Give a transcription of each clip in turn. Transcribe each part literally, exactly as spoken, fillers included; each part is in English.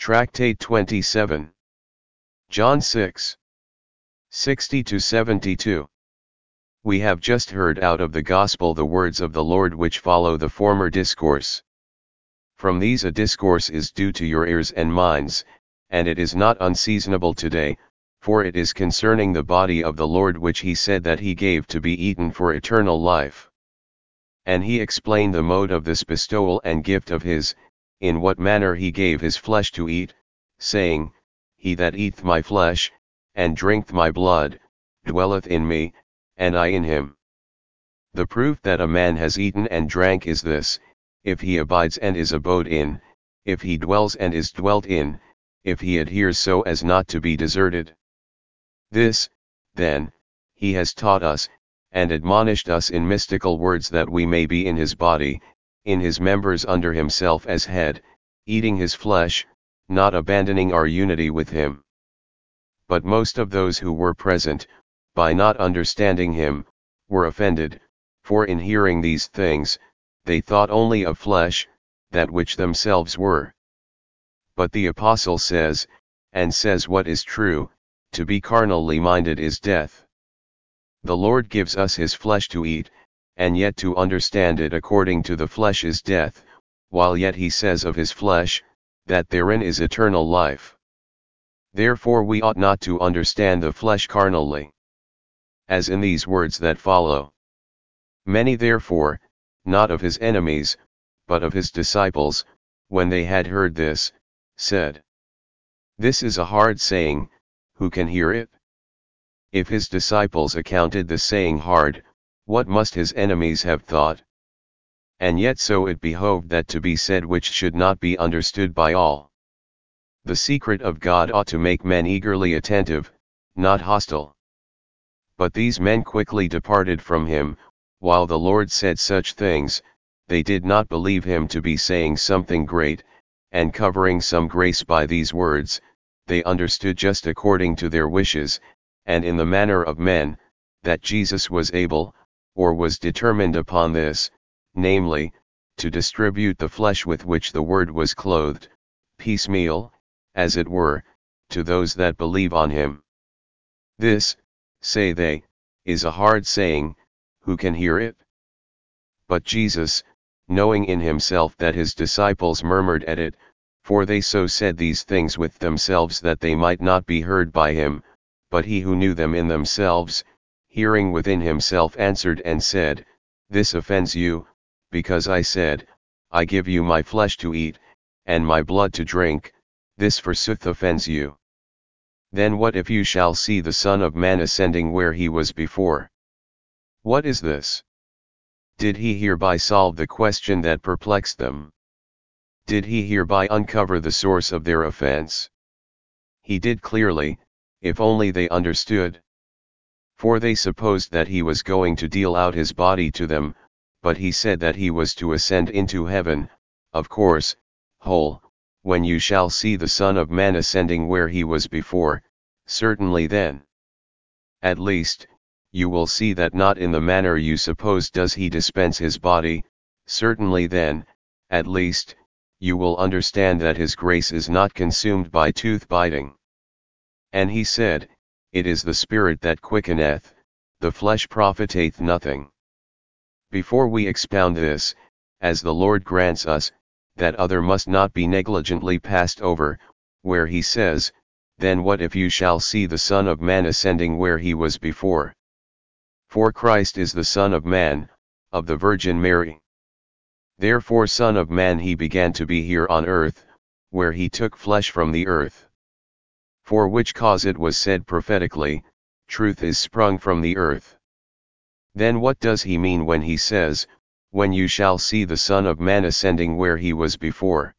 Tractate twenty-seven. John six. sixty to seventy-two. We have just heard out of the Gospel the words of the Lord which follow the former discourse. From these a discourse is due to your ears and minds, and it is not unseasonable today, for it is concerning the body of the Lord which he said that he gave to be eaten for eternal life. And he explained the mode of this bestowal and gift of his, in what manner he gave his flesh to eat, saying, He that eateth my flesh, and drinketh my blood, dwelleth in me, and I in him. The proof that a man has eaten and drank is this, if he abides and is abode in, if he dwells and is dwelt in, if he adheres so as not to be deserted. This, then, he has taught us, and admonished us in mystical words that we may be in his body, in his members under himself as head, eating his flesh, not abandoning our unity with him. But most of those who were present, by not understanding him, were offended, for in hearing these things, they thought only of flesh, that which themselves were. But the apostle says, and says what is true, to be carnally minded is death. The Lord gives us his flesh to eat, and yet to understand it according to the flesh is death, while yet he says of his flesh, that therein is eternal life. Therefore we ought not to understand the flesh carnally. As in these words that follow. Many therefore, not of his enemies, but of his disciples, when they had heard this, said, This is a hard saying, who can hear it? If his disciples accounted the saying hard, what must his enemies have thought? And yet so it behoved that to be said which should not be understood by all. The secret of God ought to make men eagerly attentive, not hostile. But these men quickly departed from him, while the Lord said such things, they did not believe him to be saying something great, and covering some grace by these words, they understood just according to their wishes, and in the manner of men, that Jesus was able, or was determined upon this, namely, to distribute the flesh with which the word was clothed, piecemeal, as it were, to those that believe on him. This, say they, is a hard saying, who can hear it? But Jesus, knowing in himself that his disciples murmured at it, for they so said these things with themselves that they might not be heard by him, but he who knew them in themselves, hearing within himself answered and said, This offends you, because I said, I give you my flesh to eat, and my blood to drink, this forsooth offends you. Then what if you shall see the Son of Man ascending where he was before? What is this? Did he hereby solve the question that perplexed them? Did he hereby uncover the source of their offense? He did clearly, if only they understood. For they supposed that he was going to deal out his body to them, but he said that he was to ascend into heaven, of course, whole, when you shall see the Son of Man ascending where he was before, certainly then. At least, you will see that not in the manner you suppose does he dispense his body, certainly then, at least, you will understand that his grace is not consumed by tooth biting. And he said, It is the Spirit that quickeneth, the flesh profiteth nothing. Before we expound this, as the Lord grants us, that other must not be negligently passed over, where he says, Then what if you shall see the Son of Man ascending where he was before? For Christ is the Son of Man, of the Virgin Mary. Therefore Son of Man he began to be here on earth, where he took flesh from the earth. For which cause it was said prophetically, Truth is sprung from the earth. Then what does he mean when he says, When you shall see the Son of Man ascending where he was before?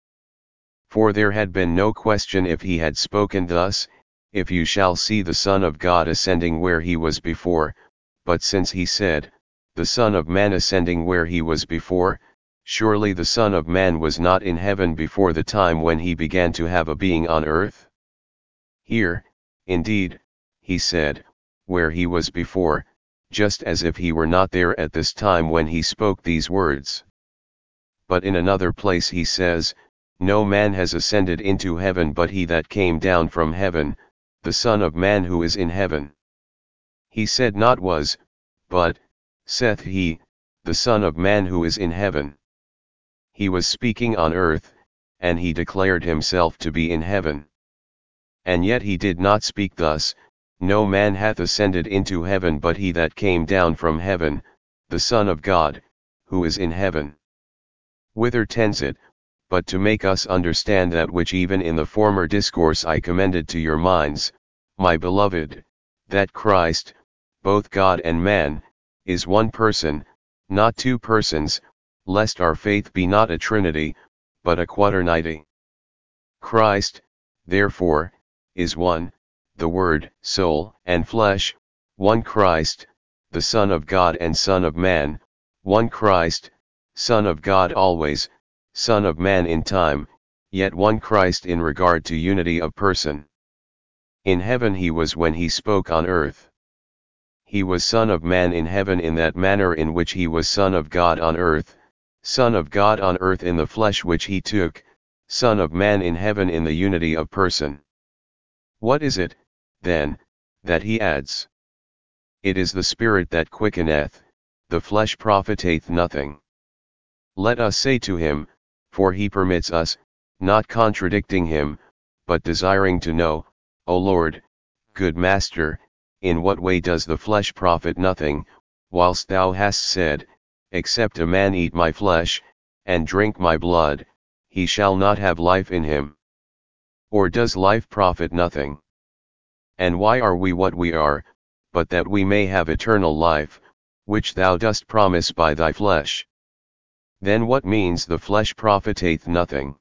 For there had been no question if he had spoken thus, If you shall see the Son of God ascending where he was before, but since he said, The Son of Man ascending where he was before, surely the Son of Man was not in heaven before the time when he began to have a being on earth? Here, indeed, he said, where he was before, just as if he were not there at this time when he spoke these words. But in another place he says, no man has ascended into heaven but he that came down from heaven, the Son of Man who is in heaven. He said not was, but, saith he, the Son of Man who is in heaven. He was speaking on earth, and he declared himself to be in heaven. And yet he did not speak thus, no man hath ascended into heaven but he that came down from heaven, the Son of God, who is in heaven. Whither tends it, but to make us understand that which even in the former discourse I commended to your minds, my beloved, that Christ, both God and man, is one person, not two persons, lest our faith be not a trinity, but a quaternity. Christ, therefore, is one, the Word, soul, and flesh, one Christ, the Son of God and Son of Man, one Christ, Son of God always, Son of Man in time, yet one Christ in regard to unity of person. In heaven he was when he spoke on earth. He was Son of Man in heaven in that manner in which he was Son of God on earth, Son of God on earth in the flesh which he took, Son of Man in heaven in the unity of person. What is it, then, that he adds? It is the Spirit that quickeneth, the flesh profiteth nothing. Let us say to him, for he permits us, not contradicting him, but desiring to know, O Lord, good Master, in what way does the flesh profit nothing, whilst thou hast said, except a man eat my flesh, and drink my blood, he shall not have life in him? Or does life profit nothing? And why are we what we are, but that we may have eternal life, which thou dost promise by thy flesh? Then what means the flesh profiteth nothing?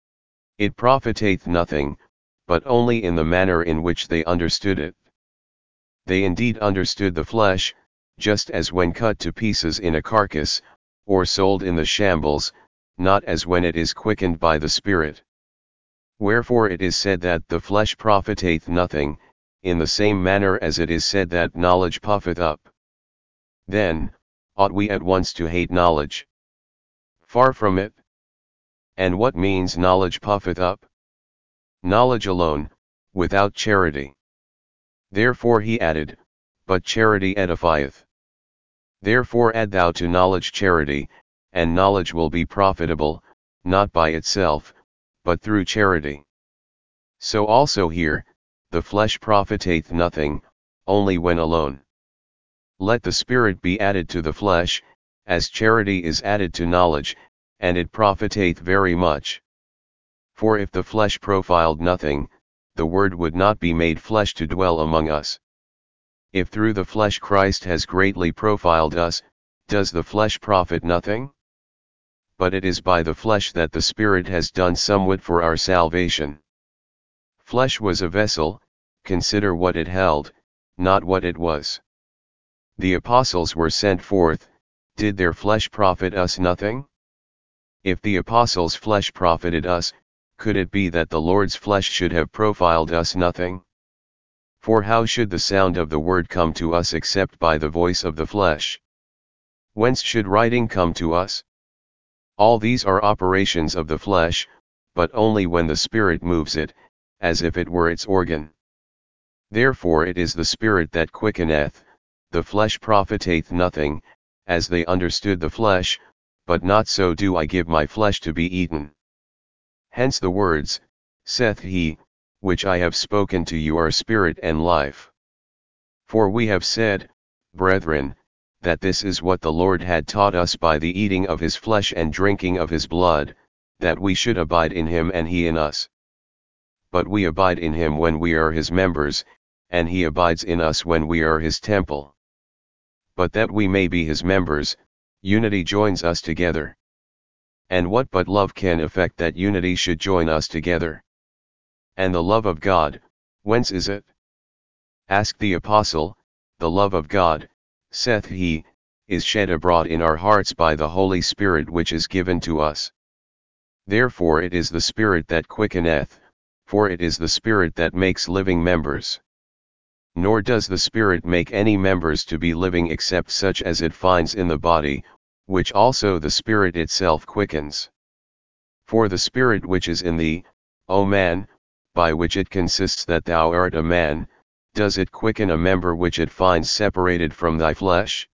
It profiteth nothing, but only in the manner in which they understood it. They indeed understood the flesh, just as when cut to pieces in a carcass, or sold in the shambles, not as when it is quickened by the Spirit. Wherefore it is said that the flesh profiteth nothing, in the same manner as it is said that knowledge puffeth up. Then, ought we at once to hate knowledge? Far from it. And what means knowledge puffeth up? Knowledge alone, without charity. Therefore he added, but charity edifieth. Therefore add thou to knowledge charity, and knowledge will be profitable, not by itself, but through charity. So also here, the flesh profiteth nothing, only when alone. Let the Spirit be added to the flesh, as charity is added to knowledge, and it profiteth very much. For if the flesh profiled nothing, the Word would not be made flesh to dwell among us. If through the flesh Christ has greatly profiled us, does the flesh profit nothing? But it is by the flesh that the Spirit has done somewhat for our salvation. Flesh was a vessel, consider what it held, not what it was. The apostles were sent forth, did their flesh profit us nothing? If the apostles' flesh profited us, could it be that the Lord's flesh should have profiled us nothing? For how should the sound of the word come to us except by the voice of the flesh? Whence should writing come to us? All these are operations of the flesh, but only when the Spirit moves it, as if it were its organ. Therefore it is the Spirit that quickeneth, the flesh profiteth nothing, as they understood the flesh, but not so do I give my flesh to be eaten. Hence the words, saith he, which I have spoken to you are spirit and life. For we have said, brethren, that this is what the Lord had taught us by the eating of his flesh and drinking of his blood, that we should abide in him and he in us. But we abide in him when we are his members, and he abides in us when we are his temple. But that we may be his members, unity joins us together. And what but love can effect that unity should join us together? And the love of God, whence is it? Ask the apostle, the love of God, saith he, is shed abroad in our hearts by the Holy Spirit which is given to us. Therefore it is the Spirit that quickeneth, for it is the Spirit that makes living members. Nor does the Spirit make any members to be living except such as it finds in the body, which also the Spirit itself quickens. For the Spirit which is in thee, O man, by which it consists that thou art a man, does it quicken a member which it finds separated from thy flesh?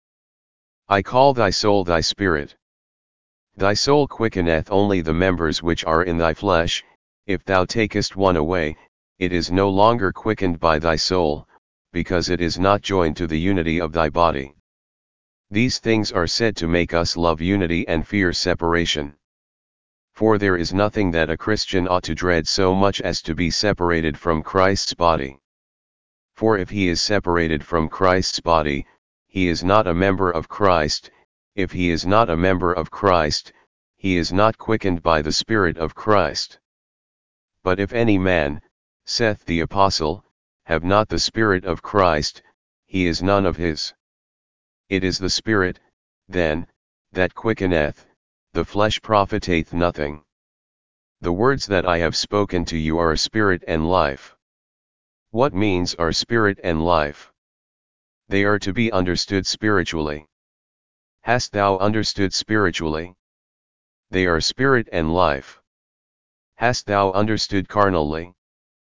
I call thy soul thy spirit. Thy soul quickeneth only the members which are in thy flesh. If thou takest one away, it is no longer quickened by thy soul, because it is not joined to the unity of thy body. These things are said to make us love unity and fear separation. For there is nothing that a Christian ought to dread so much as to be separated from Christ's body. For if he is separated from Christ's body, he is not a member of Christ. If he is not a member of Christ, he is not quickened by the Spirit of Christ. But if any man, saith the Apostle, have not the Spirit of Christ, he is none of his. It is the Spirit, then, that quickeneth, the flesh profiteth nothing. The words that I have spoken to you are spirit and life. What means are spirit and life? They are to be understood spiritually. Hast thou understood spiritually? They are spirit and life. Hast thou understood carnally?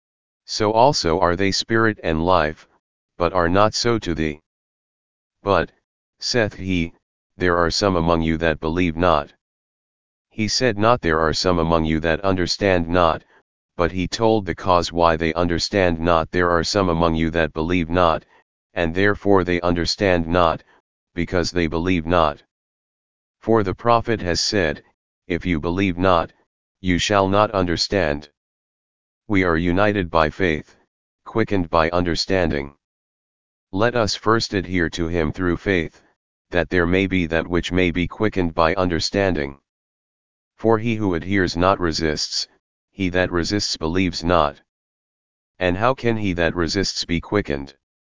So also are they spirit and life, but are not so to thee. But, saith he, there are some among you that believe not. He said not there are some among you that understand not, but he told the cause why they understand not. There are some among you that believe not, and therefore they understand not, because they believe not. For the prophet has said, if you believe not, you shall not understand. We are united by faith, quickened by understanding. Let us first adhere to him through faith, that there may be that which may be quickened by understanding. For he who adheres not resists, he that resists believes not. And how can he that resists be quickened?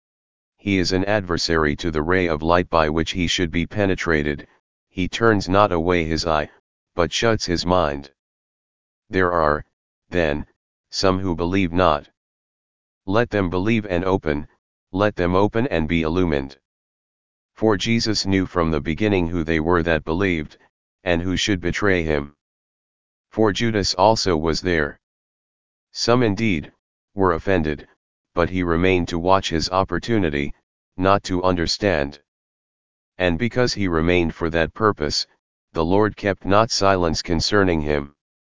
He is an adversary to the ray of light by which he should be penetrated. He turns not away his eye, but shuts his mind. There are, then, some who believe not. Let them believe and open, let them open and be illumined. For Jesus knew from the beginning who they were that believed, and who should betray him. For Judas also was there. Some indeed, were offended, but he remained to watch his opportunity, not to understand. And because he remained for that purpose, the Lord kept not silence concerning him.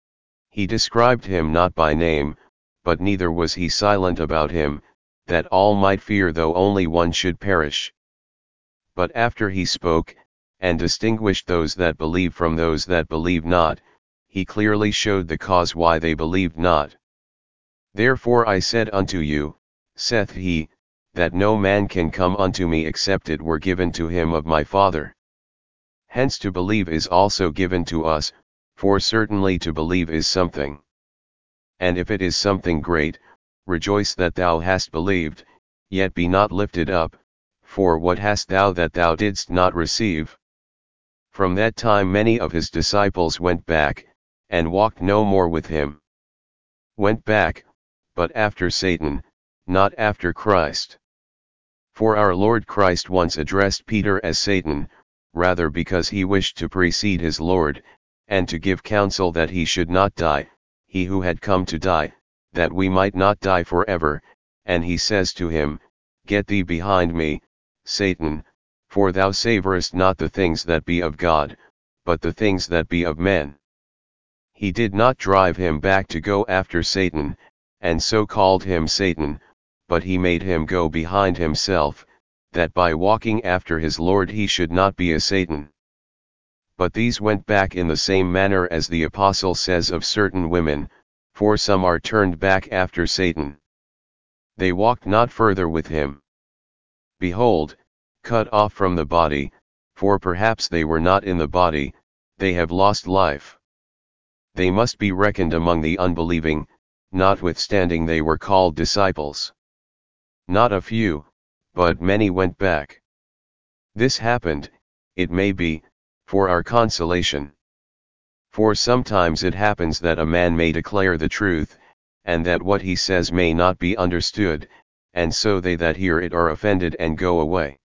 He described him not by name, but neither was he silent about him, that all might fear though only one should perish. But after he spoke, and distinguished those that believe from those that believe not, he clearly showed the cause why they believed not. Therefore I said unto you, saith he, that no man can come unto me except it were given to him of my Father. Hence to believe is also given to us, for certainly to believe is something. And if it is something great, rejoice that thou hast believed, yet be not lifted up, for what hast thou that thou didst not receive? From that time many of his disciples went back, and walked no more with him. Went back, but after Satan, not after Christ. For our Lord Christ once addressed Peter as Satan, rather because he wished to precede his Lord, and to give counsel that he should not die, he who had come to die, that we might not die forever, and he says to him, Get thee behind me, Satan, for thou savorest not the things that be of God, but the things that be of men. He did not drive him back to go after Satan, and so called him Satan, but he made him go behind himself, that by walking after his Lord he should not be a Satan. But these went back in the same manner as the Apostle says of certain women, for some are turned back after Satan. They walked not further with him. Behold, cut off from the body, for perhaps they were not in the body, they have lost life. They must be reckoned among the unbelieving, notwithstanding they were called disciples. Not a few, but many went back. This happened, it may be, for our consolation. For sometimes it happens that a man may declare the truth, and that what he says may not be understood, and so they that hear it are offended and go away.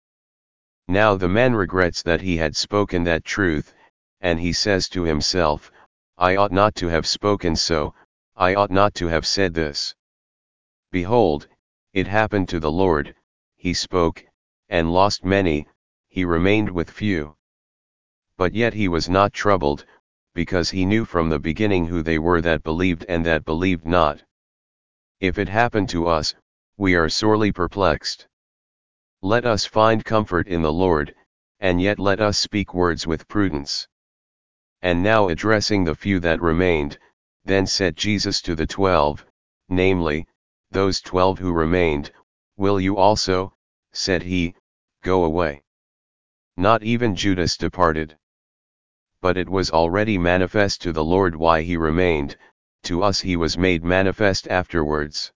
Now the man regrets that he had spoken that truth, and he says to himself, I ought not to have spoken so, I ought not to have said this. Behold, it happened to the Lord, he spoke, and lost many, he remained with few. But yet he was not troubled, because he knew from the beginning who they were that believed and that believed not. If it happen to us, we are sorely perplexed. Let us find comfort in the Lord, and yet let us speak words with prudence. And now addressing the few that remained, then said Jesus to the twelve, namely, those twelve who remained, Will you also, said he, go away? Not even Judas departed. But it was already manifest to the Lord why he remained, to us he was made manifest afterwards.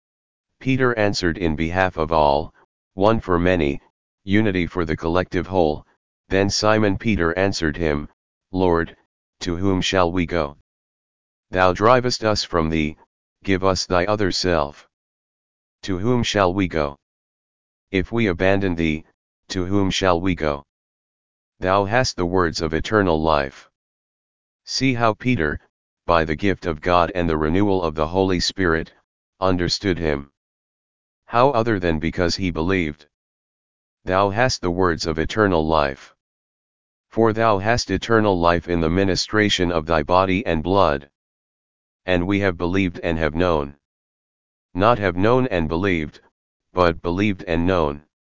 Peter answered in behalf of all, one for many, unity for the collective whole. Then Simon Peter answered him, Lord, to whom shall we go? Thou drivest us from thee, give us thy other self. To whom shall we go? If we abandon thee, to whom shall we go? Thou hast the words of eternal life. See how Peter, by the gift of God and the renewal of the Holy Spirit, understood him. How other than because he believed? Thou hast the words of eternal life. For thou hast eternal life in the ministration of thy body and blood. And we have believed and have known. Not have known and believed, but believed and known.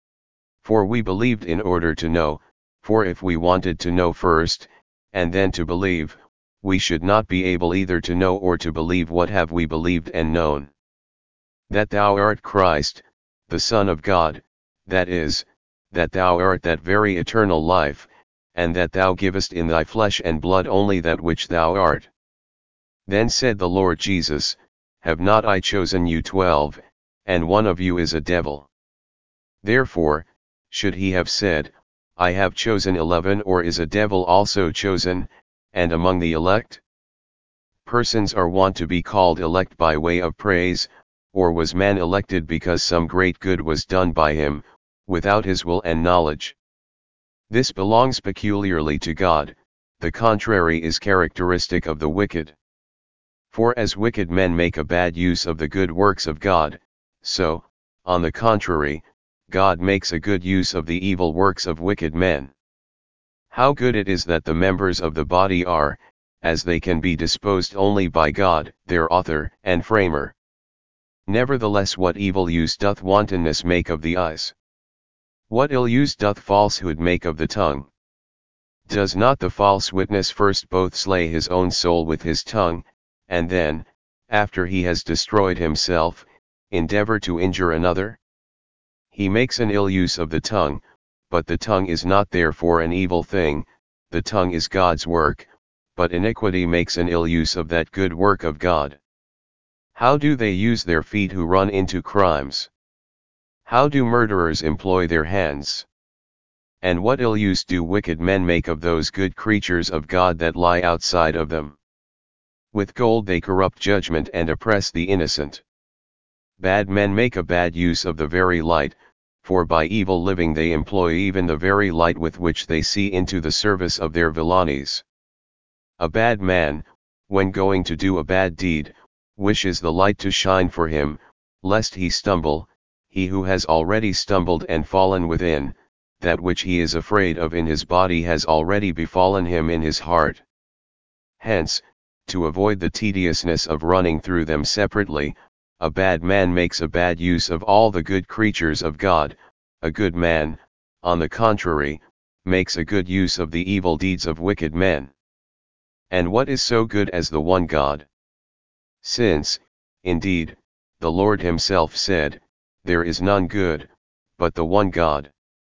For we believed in order to know, for if we wanted to know first, and then to believe, we should not be able either to know or to believe. What have we believed and known? That thou art Christ, the Son of God, that is, that thou art that very eternal life, and that thou givest in thy flesh and blood only that which thou art. Then said the Lord Jesus, Have not I chosen you twelve, and one of you is a devil? Therefore, should he have said, I have chosen eleven, or is a devil also chosen, and among the elect? Persons are wont to be called elect by way of praise, or was man elected because some great good was done by him, without his will and knowledge? This belongs peculiarly to God, the contrary is characteristic of the wicked. For as wicked men make a bad use of the good works of God, so, on the contrary, God makes a good use of the evil works of wicked men. How good it is that the members of the body are, as they can be disposed only by God, their author and framer. Nevertheless, what evil use doth wantonness make of the eyes? What ill use doth falsehood make of the tongue? Does not the false witness first both slay his own soul with his tongue, and then, after he has destroyed himself, endeavor to injure another? He makes an ill use of the tongue, but the tongue is not therefore an evil thing. The tongue is God's work, but iniquity makes an ill use of that good work of God. How do they use their feet who run into crimes? How do murderers employ their hands? And what ill use do wicked men make of those good creatures of God that lie outside of them? With gold they corrupt judgment and oppress the innocent. Bad men make a bad use of the very light, for by evil living they employ even the very light with which they see into the service of their villainies. A bad man, when going to do a bad deed, wishes the light to shine for him, lest he stumble. He who has already stumbled and fallen within, that which he is afraid of in his body has already befallen him in his heart. Hence, to avoid the tediousness of running through them separately, a bad man makes a bad use of all the good creatures of God. A good man, on the contrary, makes a good use of the evil deeds of wicked men. And what is so good as the one God? Since, indeed, the Lord himself said, There is none good, but the one God.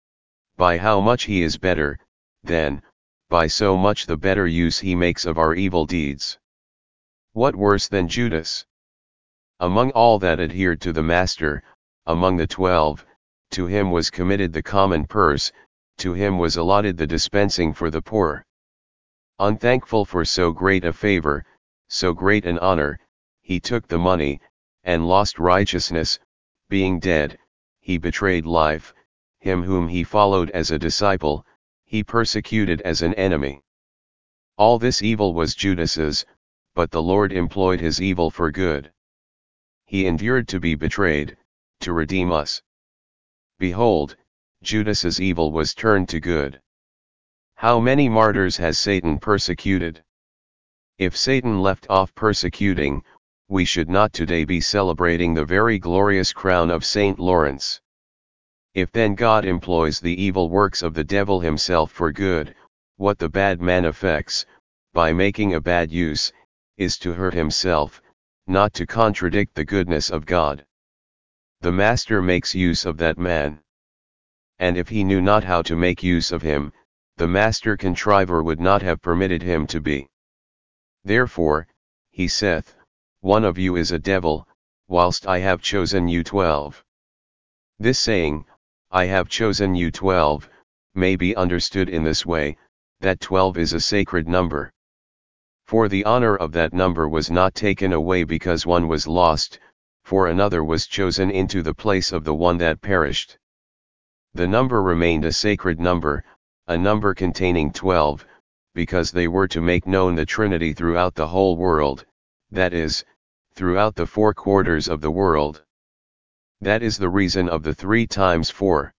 By how much he is better, then, by so much the better use he makes of our evil deeds. What worse than Judas? Among all that adhered to the Master, among the twelve, to him was committed the common purse, to him was allotted the dispensing for the poor. Unthankful for so great a favor, so great an honor, he took the money, and lost righteousness. Being dead, he betrayed life. Him whom he followed as a disciple, he persecuted as an enemy. All this evil was Judas's, but the Lord employed his evil for good. He endured to be betrayed, to redeem us. Behold, Judas's evil was turned to good. How many martyrs has Satan persecuted? If Satan left off persecuting, we should not today be celebrating the very glorious crown of Saint Lawrence. If then God employs the evil works of the devil himself for good, what the bad man effects, by making a bad use, is to hurt himself, not to contradict the goodness of God. The Master makes use of that man. And if he knew not how to make use of him, the Master Contriver would not have permitted him to be. Therefore, he saith, one of you is a devil, whilst I have chosen you twelve. This saying, I have chosen you twelve, may be understood in this way, that twelve is a sacred number. For the honor of that number was not taken away because one was lost, for another was chosen into the place of the one that perished. The number remained a sacred number, a number containing twelve, because they were to make known the Trinity throughout the whole world, that is, throughout the four quarters of the world. That is the reason of the three times four.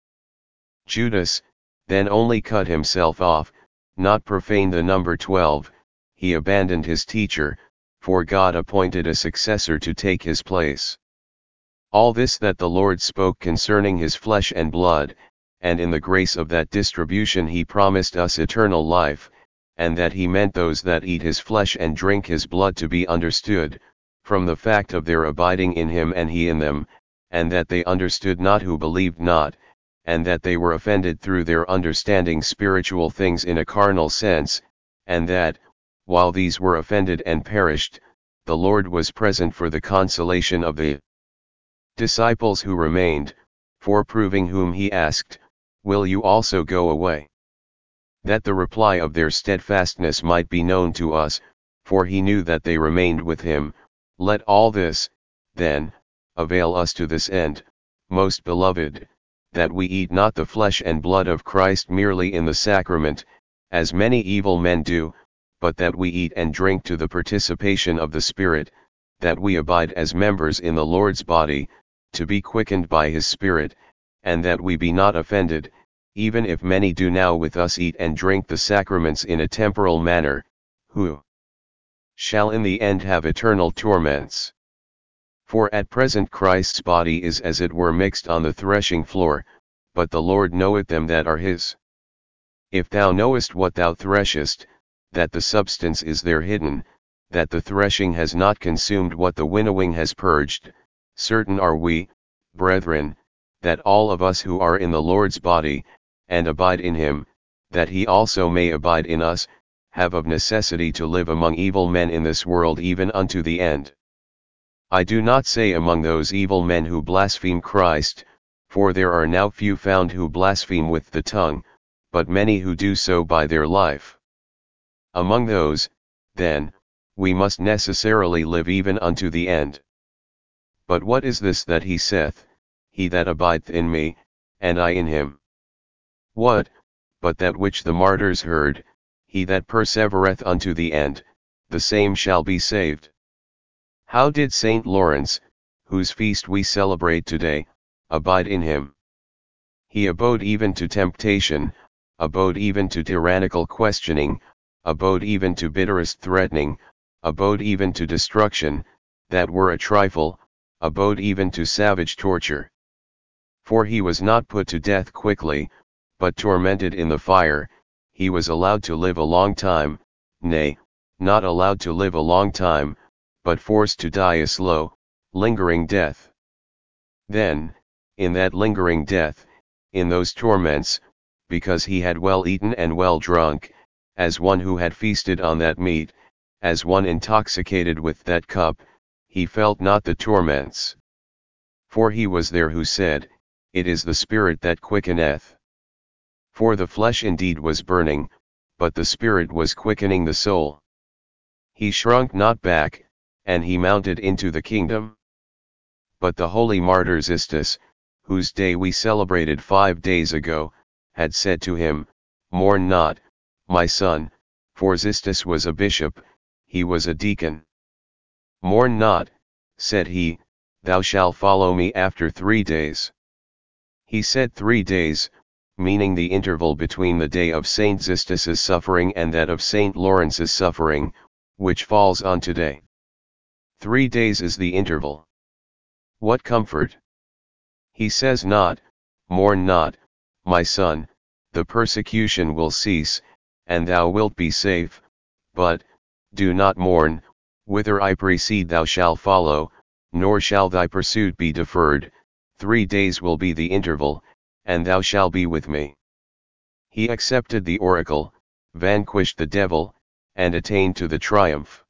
Judas, then only cut himself off, not profane the number twelve, he abandoned his teacher, for God appointed a successor to take his place. All this that the Lord spoke concerning his flesh and blood, and in the grace of that distribution he promised us eternal life, and that he meant those that eat his flesh and drink his blood to be understood, from the fact of their abiding in him and he in them, and that they understood not who believed not, and that they were offended through their understanding spiritual things in a carnal sense, and that, while these were offended and perished, the Lord was present for the consolation of the disciples who remained, for proving whom he asked, will you also go away? That the reply of their steadfastness might be known to us, for he knew that they remained with him. Let all this, then, avail us to this end, most beloved, that we eat not the flesh and blood of Christ merely in the sacrament, as many evil men do, but that we eat and drink to the participation of the Spirit, that we abide as members in the Lord's body, to be quickened by his Spirit, and that we be not offended, even if many do now with us eat and drink the sacraments in a temporal manner, who shall in the end have eternal torments. For at present Christ's body is as it were mixed on the threshing floor, but the Lord knoweth them that are his. If thou knowest what thou threshest, that the substance is there hidden, that the threshing has not consumed what the winnowing has purged, certain are we, brethren, that all of us who are in the Lord's body, and abide in him, that he also may abide in us, have of necessity to live among evil men in this world even unto the end. I do not say among those evil men who blaspheme Christ, for there are now few found who blaspheme with the tongue, but many who do so by their life. Among those, then, we must necessarily live even unto the end. But what is this that he saith, he that abideth in me, and I in him? What, but that which the martyrs heard, he that persevereth unto the end, the same shall be saved. How did Saint Lawrence, whose feast we celebrate today, abide in him? He abode even to temptation, abode even to tyrannical questioning, abode even to bitterest threatening, abode even to destruction, that were a trifle, abode even to savage torture. For he was not put to death quickly, but tormented in the fire. He was allowed to live a long time, nay, not allowed to live a long time, but forced to die a slow, lingering death. Then, in that lingering death, in those torments, because he had well eaten and well drunk, as one who had feasted on that meat, as one intoxicated with that cup, he felt not the torments. For he was there who said, it is the Spirit that quickeneth. For the flesh indeed was burning, but the Spirit was quickening the soul. He shrunk not back, and he mounted into the kingdom. But the holy martyr Xistus, whose day we celebrated five days ago, had said to him, mourn not, my son, for Xistus was a bishop, he was a deacon. Mourn not, said he, thou shalt follow me after three days. He said three days, meaning the interval between the day of Saint Xistus's suffering and that of Saint Lawrence's suffering, which falls on today. Three days is the interval. What comfort! He says not, mourn not, my son, the persecution will cease, and thou wilt be safe, but, do not mourn, whither I proceed thou shalt follow, nor shall thy pursuit be deferred, three days will be the interval, and thou shalt be with me. He accepted the oracle, vanquished the devil, and attained to the triumph.